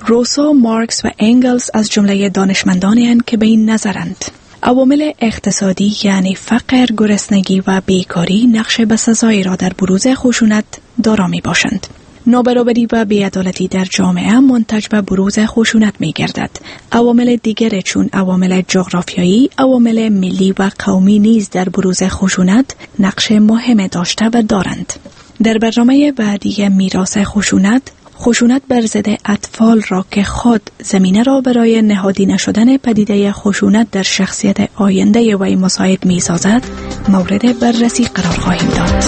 روسو، مارکس و انگلز از جمله دانشمندانی هستند که به این نظرند. عوامل اقتصادی یعنی فقر، گرسنگی و بیکاری نقش بسزایی را در بروز خشونت دارا می باشند. نابرابری و بی‌عدالتی در جامعه منتج به بروز خشونت می گردد. عوامل دیگر چون عوامل جغرافیایی، عوامل ملی و قومی نیز در بروز خشونت نقش مهم داشته و دارند. در برنامه بعدی میراث خشونت بر ضد اطفال را که خود زمینه را برای نهادینه شدن پدیده خشونت در شخصیت آینده وی مساعد می سازد مورد بررسی قرار خواهیم داد.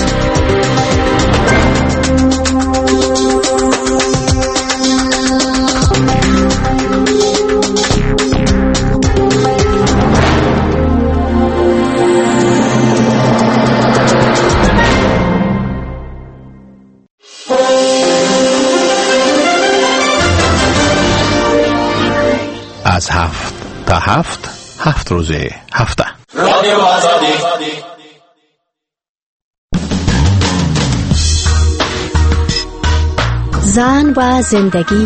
از 7 تا 7 روز هفته رادیو آزادی. زن و زندگی.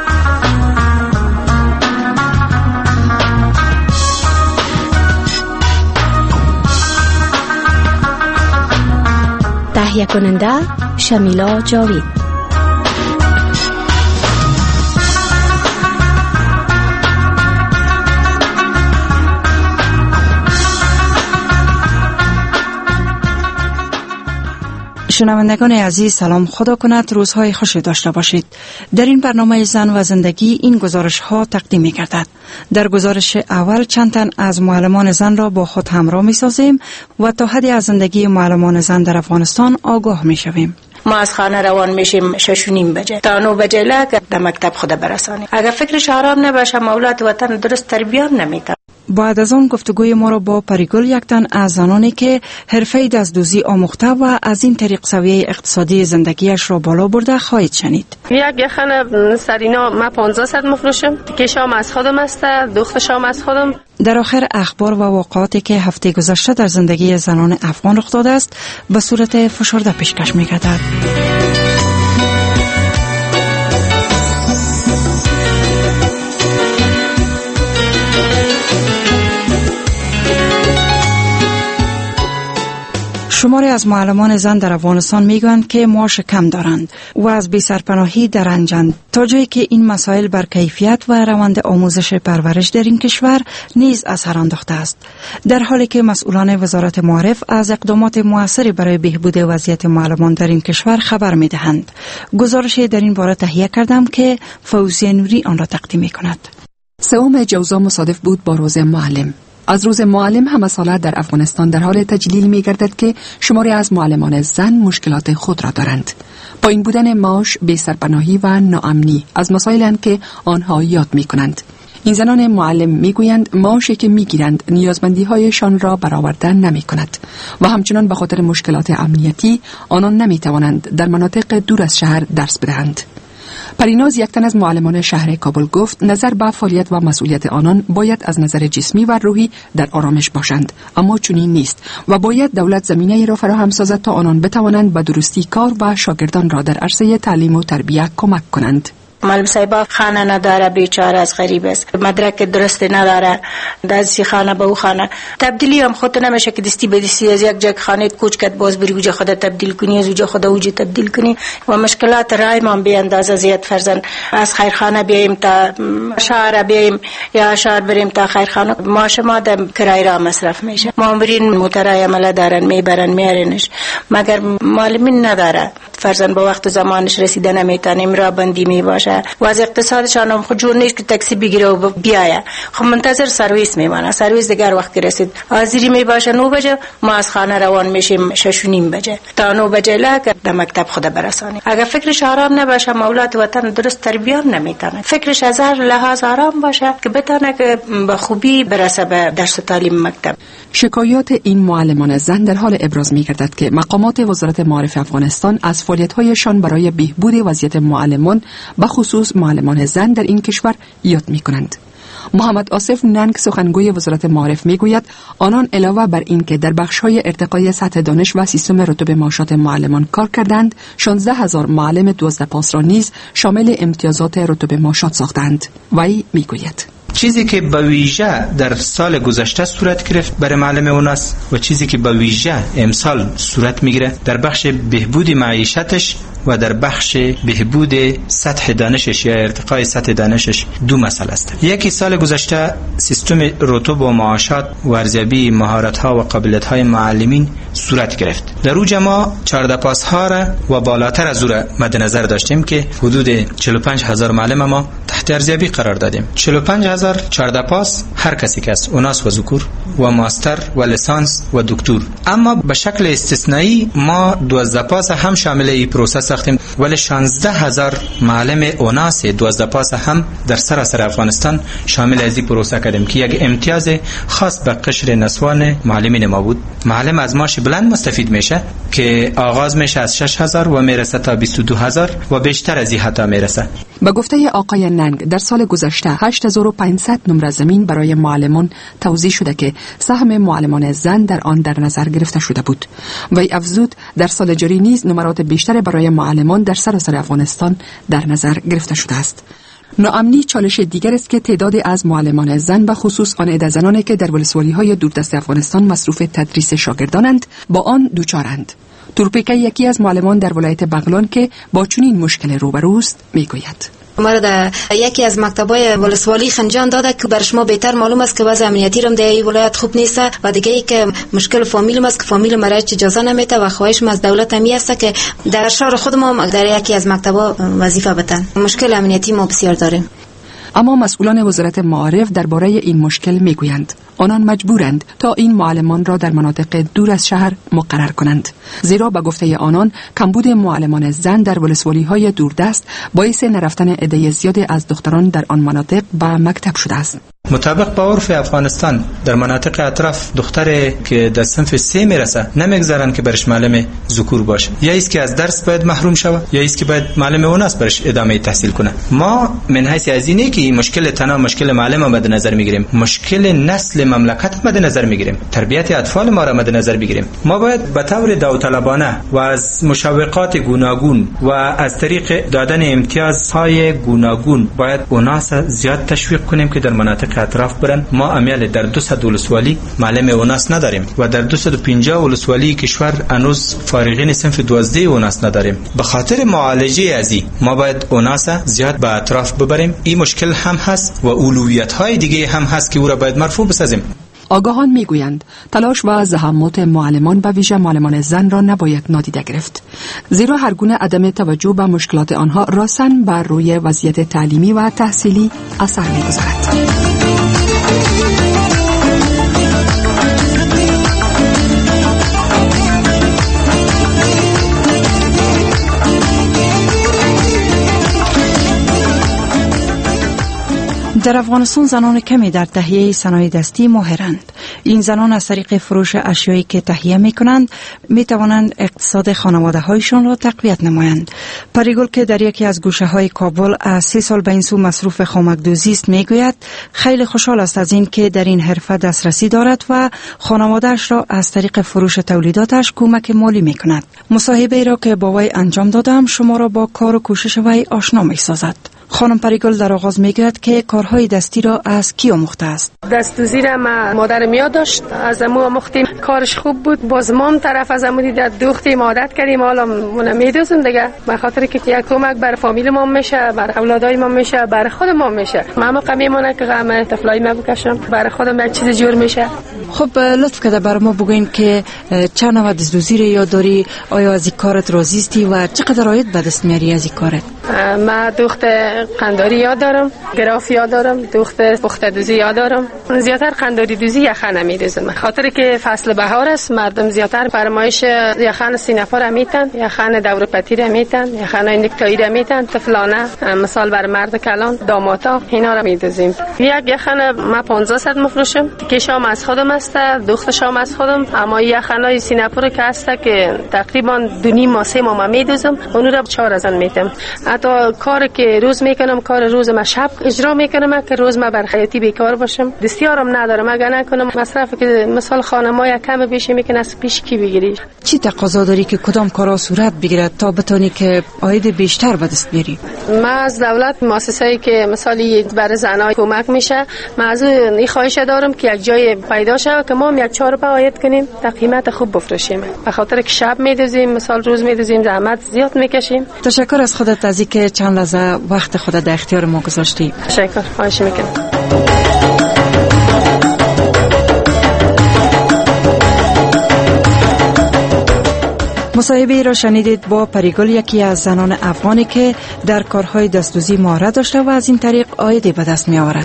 تهیه کننده شمیلا جاوید. شنوندگان عزیز، سلام، خدا کند روزهای خوشی داشته باشید. در این برنامه زن و زندگی این گزارش ها تقدیم می گردد. در گزارش اول چند تن از معلمان زن را با خود همراه می سازیم و تا حدی از زندگی معلمان زن در افغانستان آگاه می شویم. ما از خانه روان میشیم 6:30 تا 9 لگه در مکتب خود برسانیم. اگر فکرش آرام نباشه اولاد وطن درست تربیت نمیکنه. بعد از آن گفتگوی ما را با پریگل، یک تن از زنانی که حرفه دزدوزی آموخته و از این طریق سویه اقتصادی زندگیش را بالا برده خواهید شنید. یک خانه سرینا ما 1500 مفروشم، که شام از خودم است، دخت شام از خودم. در آخر اخبار و واقعاتی که هفته گذشته در زندگی زنان افغان رخ داده است به صورت فشرده پیشکش می‌گردد. شماری از معلمان زن در افغانستان میگویند که معاش کم دارند و از بی‌سرپناهی در رنجند، تا جایی که این مسائل بر کیفیت و روند آموزش پرورش در این کشور نیز اثر انداخته است، در حالی که مسئولان وزارت معارف از اقدامات موثری برای بهبود وضعیت معلمان در این کشور خبر میدهند. گزارشی در این باره تهیه کردم که فوزیه نوری آن را تقدیم میکند. 3 جوزا مصادف بود با روز معلم. از روز معلم همه ساله در افغانستان در حال تجلیل می گردد که شماری از معلمان زن مشکلات خود را دارند. پایین بودن معاش، بی‌سرپناهی و ناامنی از مسائلی که آنها یاد می کنند. این زنان معلم می گویند معاشی که می گیرند نیازمندی هایشان را برآورده نمی کند و همچنان به خاطر مشکلات امنیتی آنان نمی توانند در مناطق دور از شهر درس بدهند. پریناز، یک تن از معلمان شهر کابل، گفت نظر به فعالیت و مسئولیت آنان باید از نظر جسمی و روحی در آرامش باشند، اما چنین نیست و باید دولت زمینه را فراهم سازد تا آنان بتوانند به درستی کار و شاگردان را در عرصه تعلیم و تربیت کمک کنند. معلم صاحب خانه نداره، بیچاره از غریب است، مدرک درست نداره، دستی خانه به او خانه تبدیلی هم خود نمیشه که دستی به دستی از یک جای خانه کوچ کت باز بری اوجا خود تبدیل کنی، از اوجا خود اوجا تبدیل کنی و مشکلات رای ما به اندازه زیاد فرزن از خیرخانه بیایم تا شهر بیایم یا شهر بریم تا خیرخانه ما شما دم کرایه را مصرف میشه. مامورین موترای عمله دارن میبرن میارنش، مگر معلمین نداره، فرزن با وقت زمانش رسیده نمیتونیم را بندی میباشه و از اقتصادشان هم خود جور نیست که تاکسی بگیره و بیایه، خب منتظر سرویس میمانه، سرویس دیگر وقت رسید حاضری میباشه 9 ما از خانه روان میشیم 6:30 تا 9 لگه در مکتب خود برسانیم. اگر فکرش آرام نباشه اولاد وطن درست تربیت نمیتونه، فکرش از هر لحاظ آرام باشه که بتونه که به خوبی برسه به درس و تعلیم مکتب. شکایات این معلمان زن در حال ابراز می‌گردد که مقامات وزارت معارف افغانستان از فعالیت‌هایشان برای بهبود وضعیت معلمان به خصوص معلمان زن در این کشور یاد می‌کنند. محمد آصف ننگ سخنگوی وزارت معارف میگوید آنان علاوه بر این که در بخش‌های ارتقای سطح دانش و سیستم رتب معاشات معلمان کار کردند، 16,000 معلم 12 پاس را نیز شامل امتیازات رتب معاشات ساختند. وی میگوید چیزی که به ویژه در سال گذشته صورت گرفت برای معلم اوناس و چیزی که به ویژه امسال صورت میگیره در بخش بهبود معیشتش و در بخش بهبود سطح دانشش یا ارتقای سطح دانشش دو مسئله است. یکی سال گذشته سیستم رتب و معاشات و ارزیابی مهارت‌ها و قابلیت‌های معلمین صورت گرفت. در او ما 14 پاس ها را و بالاتر از او را مد نظر داشتیم که حدود 45,000 معلم ما تحت ارزیابی قرار دادیم. 45,000 14 پاس هر کسی که است، اوناس و ذکور و ماستر و لیسانس و دکتر. اما به شکل استثنایی ما 12 پاس هم شامل این پروسه ساختیم، ولی 16,000 معلم اوناس 12 پاس هم در سراسر افغانستان شامل از این پروسه کردیم که یک امتیاز خاص به قشر نسوان معلمین ما بود. معلم از معاش بلند مستفید میشه که آغاز میشه از 6,000 و میرسه تا 22,000 و بیشتر از این حتی میرسه. به گفته آقای ننگ در سال گذشته 8500 نمره زمین برای معلمان توزیع شده که سهم معلمان زن در آن در نظر گرفته شده بود. وی افزود در سال جاری نیز نمرات بیشتر برای معلمان در سراسر افغانستان در نظر گرفته شده است. ناامنی چالش دیگر است که تعدادی از معلمان زن و خصوص آن عده زنانی که در ولسوالی‌های دوردست افغانستان مصروف تدریس شاگردانند با آن دوچارند. تورپیکه یکی از معلمان در ولایت بغلان که با چنین مشکل روبروست میگوید ما در یکی از مکتب‌های ولسوالی خنجان داده که بر شما بهتر معلوم است که وضع امنیتی رم در این ولایت خوب نیست و دیگه ای که مشکل فامیل است که فامیل مرا اجازه نمیده و خواهش از دولت می است که در شهر خود ما در یکی از مکتب‌ها وظیفه بدن. مشکل امنیتی ما بسیار داریم. اما مسئولان وزارت معارف درباره این مشکل میگویند آنان مجبورند تا این معلمان را در مناطق دور از شهر مقرر کنند، زیرا به گفته آنان کمبود معلمان زن در ولسوالی‌های دوردست باعث نرفتن عده زیادی از دختران در آن مناطق به مکتب شده است. مطابق با عرف افغانستان در مناطق اطراف دختری که در صنف 3 میرسه نمیگذارن که برش معلم ذکور باشه، یا است که از درس باید محروم شود یا است که باید معلم اوناس برش ادامه تحصیل کنه. ما من حیث از اینه که مشکل تنها مشکل معلم مد نظر میگیریم، مشکل نسل مملکت مد نظر میگیریم، تربیت اطفال ما را مد نظر بگیریم. ما باید به طور داوطلبانه و از مشوقات گوناگون و از طریق دادن امتیازهای گوناگون باید اوناس زیاد تشویق کنیم که در مناطق اطراف برن. ما امیال در 200 ولسوالی معلم اوناس نداریم و در 250 ولسوالی کشور هنوز فارغین صنف 12 اوناس نداریم. به خاطر معالجه ازی ما باید اوناس زیاد به اطراف ببریم. این مشکل هم هست و اولویت های دیگه هم هست که او را باید مرفوع بسازیم. آگاهان میگویند تلاش و زحمات معلمان و ویژه معلمان زن را نباید نادیده گرفت، زیرا هر گونه عدم توجه به مشکلات آنها راساً بر روی وضعیت تعلیمی و تحصیلی اثر میگذارد. در افغانستان زنان کمی در تهیه صنایع دستی ماهرند. این زنان از طریق فروش اشیایی که تهیه می کنند می توانند اقتصاد خانواده هایشان را تقویت نمایند. پریگل که در یکی از گوشه های کابل از 3 سال به این سو مصروف خامک‌دوزی است می گوید خیلی خوشحال است از این که در این حرفه دسترسی دارد و خانواده‌اش را از طریق فروش تولیداتش کمک مالی می کند. مصاحبه را که با وی انجام دادم شما را با کار و کوشش وی آشنا می سازد. خانم پریگل در آغاز میگوید که کارهای دستی را از کی آموخته است؟ دست‌دوزی را مادرم یاد داشت، از امو آموختیم، کارش خوب بود. باز ما طرف از امو دیده دوختیم، عادت کردیم، حالا اون میدوزیم دیگه، به خاطر که یک کمک بر فامیل ما میشه، بر اولادای ما میشه، بر خود ما میشه. ما قمیمونه که غم طفلای ما بکشم، بر خودم یک چیز جور میشه. خب لطف کرده بر ما بگوین که چند نوع دست‌دوزی را یاد داری، آیا از این کارت راضی هستی و چقدر عاید به دست میاری از این کارت؟ ما دوخت قنداری یاد دارم، گراف یاد دارم، دوخت پخته دوزی یاد دارم. زیاتر قنداری دوزی یخن میدوزم، خاطر که فصل بهار است، مردم زیاتر فرمایش یخن سینفر میتن، یخن دور پتیر میتن، یخن نکتایی میتن، طفلانه مثال بر مرد کلان، داماتا اینا را میدوزیم. یک یخن ما 1500 مفروشم، کشام از خودم است. هست، دخترش هم از خودم، اما یخنای سیناپور که هست که تقریبا 2.5 ماه 3 ماه میدوزم، اون رو 4 ازن میتم. حتی کار که روز میکنم، کار روز ما شب اجرا میکنم که روز ما بر حیاتی بیکار باشم. دستیارم ندارم، اگر نکنم مصرف که مثال خانم‌ها کم بشه میکنه از پیش کی بگیری. چی تقاضا داری که کدام کارا صورت بگیره تا بتونی که عاید بیشتر به دست بیاری؟ ما از دولت مؤسسه‌ای که مثالی برای زنای کمک میشه، ما از این خواهش دارم که یک جای پیدا شه که ما هم 1-4 روپیه عاید کنیم، تا قیمت خوب بفروشیم. به خاطر که شب میدوزیم، مثال روز میدوزیم، زحمت زیاد میکشیم. تشکر از خودت از اینکه چند لحظه وقت خودت در اختیار ما گذاشتی. تشکر، خواهش میکنم. مصاحبه را شنیدید با پریگل، یکی از زنان افغانی که در کارهای دستدوزی مهارت داشته و از این طریق عایدی به دست می آورد.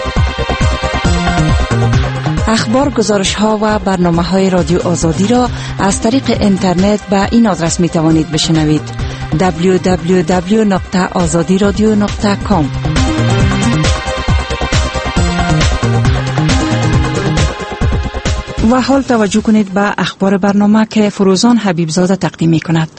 اخبار، گزارش ها و برنامه های رادیو آزادی را از طریق اینترنت به این آدرس می توانید بشنوید: www.azadiradio.com. و حال توجه کنید به اخبار برنامه که فروزان حبیبزاده تقدیم می کند.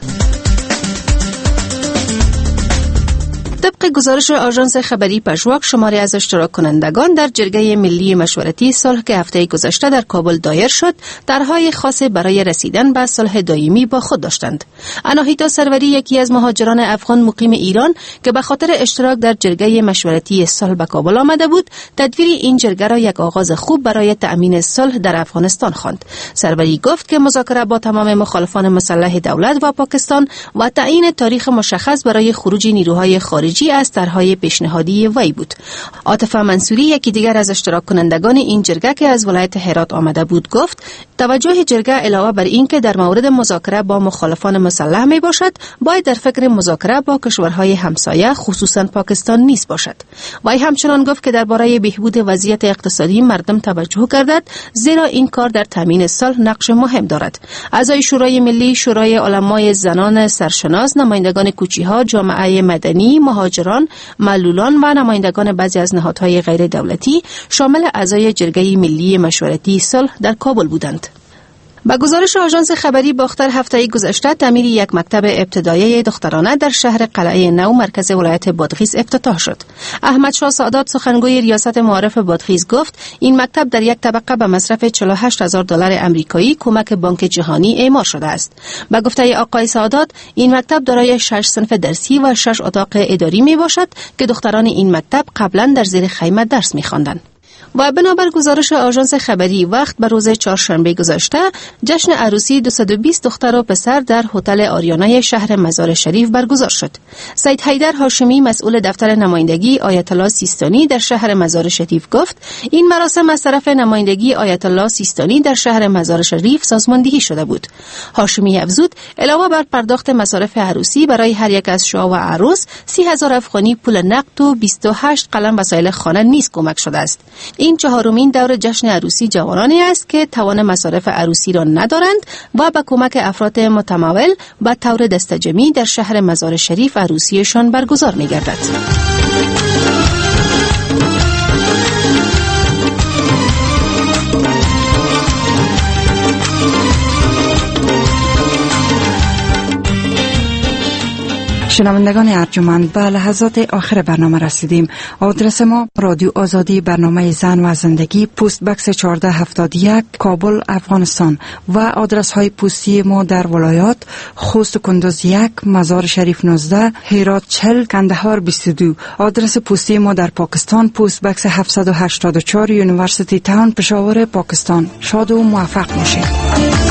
طبق گزارش آژانس خبری پژواک، شماری از اشتراک کنندگان در جرگه ملی مشورتی صلح که هفته گذشته در کابل دایر شد، طرحهای خاص برای رسیدن به صلح دائمی با خود داشتند. اناهیتا سروری، یکی از مهاجران افغان مقیم ایران که به خاطر اشتراک در جرگه مشورتی صلح به کابل آمده بود، تدویر این جرگه را یک آغاز خوب برای تأمین صلح در افغانستان خواند. سروری گفت که مذاکره با تمام مخالفان مسلح دولت و پاکستان و تعیین تاریخ مشخص برای خروج نیروهای خارجی از طرحهای پیشنهادی وی بود. عاطفه منصوری، یکی دیگر از اشتراک کنندگان این جرگه که از ولایت هرات آمده بود، گفت توجه جرگه علاوه بر این که در مورد مذاکره با مخالفان مسلح می باشد، باید در فکر مذاکره با کشورهای همسایه خصوصا پاکستان نیز باشد. وی همچنان گفت که درباره بهبود وضعیت اقتصادی مردم توجه گردد، زیرا این کار در تامین صلح نقش مهم دارد. اعضای شورای ملی، شورای علمای زنان سرشناس، نمایندگان کوچی‌ها، جامعه مدنی، مهاجران، معلولان و نمایندگان بعضی از نهادهای غیر دولتی شامل اعضای جرگه ملی مشورتی صلح در کابل بودند. با گزارش آژانس خبری باختر، هفته گذشته تعمیر یک مکتب ابتدایی دخترانه در شهر قلعه نو مرکز ولایت بادغیس افتتاح شد. احمد شاه سادات، سخنگوی ریاست معارف بادغیس، گفت این مکتب در یک طبقه به مصرف $48,000 آمریکایی کمک بانک جهانی اعمار شده است. با گفته آقای سادات، این مکتب دارای 6 صنف درسی و 6 اتاق اداری می باشد که دختران این مکتب قبلا در زیر خیمه درس می خواندند. و بنابر گزارش آژانس خبری وقت، به روز چهارشنبه گذشته جشن عروسی 220 دختر و پسر در هتل آریانا شهر مزار شریف برگزار شد. سید حیدر هاشمی، مسئول دفتر نمایندگی آیت الله سیستانی در شهر مزار شریف، گفت این مراسم از طرف نمایندگی آیت الله سیستانی در شهر مزار شریف سازماندهی شده بود. هاشمی افزود علاوه بر پرداخت مصارف عروسی برای هر یک از شاه و عروس 30,000 افغانی پول نقد و 28 قلم وسایل خانه نیز کمک شده است. این 4مین دور جشن عروسی جوانانی است که توان مصارف عروسی را ندارند و با کمک افراد متمول به طور دستجمعی در شهر مزار شریف عروسیشان برگزار می‌گردد. شنوندگان ارجمند، به لحظات آخر برنامه رسیدیم. آدرس ما: رادیو آزادی، برنامه زن و زندگی، پست بکس 1471، کابل، افغانستان. و آدرس های پستی ما در ولایات: خوست و کندوز 1، مزار شریف 19، هرات 40، کندهار 22. آدرس پستی ما در پاکستان: پست بکس 784، یونیورسیتی تاون، پشاور، پاکستان. شاد و موفق باشید.